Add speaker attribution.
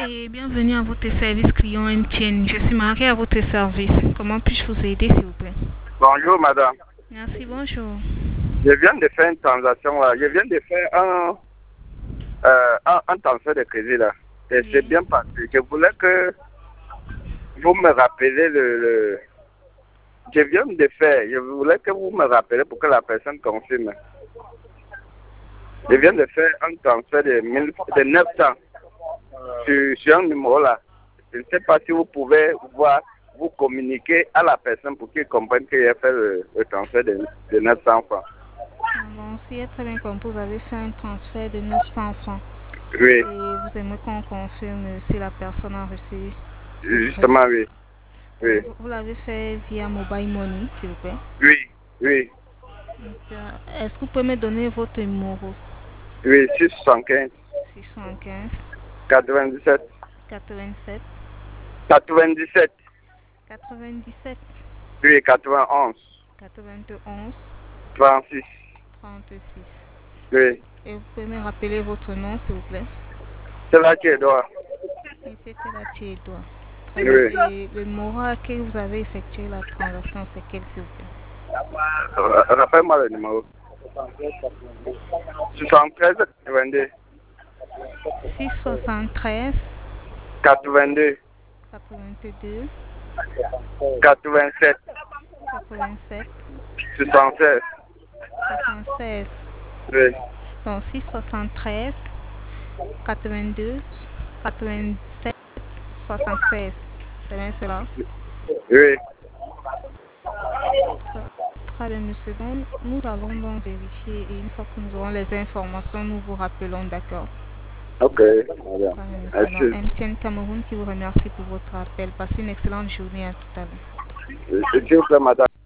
Speaker 1: Et bienvenue à votre service client MTN. Je suis Marie à votre service. Comment puis-je vous aider, s'il vous plaît?
Speaker 2: Bonjour madame.
Speaker 1: Merci, bonjour.
Speaker 2: Je viens de faire une transaction là. Je viens de faire un transfert de crédit là. Et c'est
Speaker 1: Oui.
Speaker 2: bien passé. Je voulais que vous me rappeliez Je viens de faire. Je voulais que vous me rappeliez pour que la personne confirme. Je viens de faire un transfert de 900 sur un numéro là. Je ne sais pas si vous pouvez vous communiquer à la personne pour qu'il comprenne que j'ai fait le transfert de 900 francs.
Speaker 1: Bon, si j'ai très bien compris, vous avez fait un transfert de 900 francs.
Speaker 2: Oui,
Speaker 1: Et vous aimez qu'on confirme si la personne a reçu ce crédit.
Speaker 2: justement, oui. Oui,
Speaker 1: Vous l'avez fait via Mobile Money, s'il vous plaît.
Speaker 2: oui, oui,
Speaker 1: Donc, est-ce que vous pouvez me donner votre numéro?
Speaker 2: oui, 675,
Speaker 1: 615
Speaker 2: 97,
Speaker 1: 87
Speaker 2: 97,
Speaker 1: 97
Speaker 2: oui, 91,
Speaker 1: 91
Speaker 2: 36,
Speaker 1: 36.
Speaker 2: oui.
Speaker 1: Et vous pouvez me rappeler votre nom, s'il vous plaît?
Speaker 2: C'est là qui est droit.
Speaker 1: Monsieur Telati Edouard. Très bien.
Speaker 2: Oui.
Speaker 1: Et le numéro à quel vous avez effectué la transaction, c'est quel, s'il vous plaît?
Speaker 2: Rappelle-moi le numéro. 73, 82,
Speaker 1: 673
Speaker 2: 82,
Speaker 1: 82
Speaker 2: 87,
Speaker 1: 87
Speaker 2: 76,
Speaker 1: 76.
Speaker 2: oui.
Speaker 1: Donc 673 82 87 76. C'est bien cela?
Speaker 2: Oui.
Speaker 1: Très, très bien, monsieur. Donc, nous allons donc vérifier et une fois que nous aurons les informations, nous vous rappelons, d'accord?
Speaker 2: Ok, madame.
Speaker 1: Très bien, monsieur. Donc,
Speaker 2: Merci.
Speaker 1: MTN Cameroun qui vous remercie pour votre appel. Passez une excellente journée à tout à l'heure.
Speaker 2: S'il vous plaît, madame.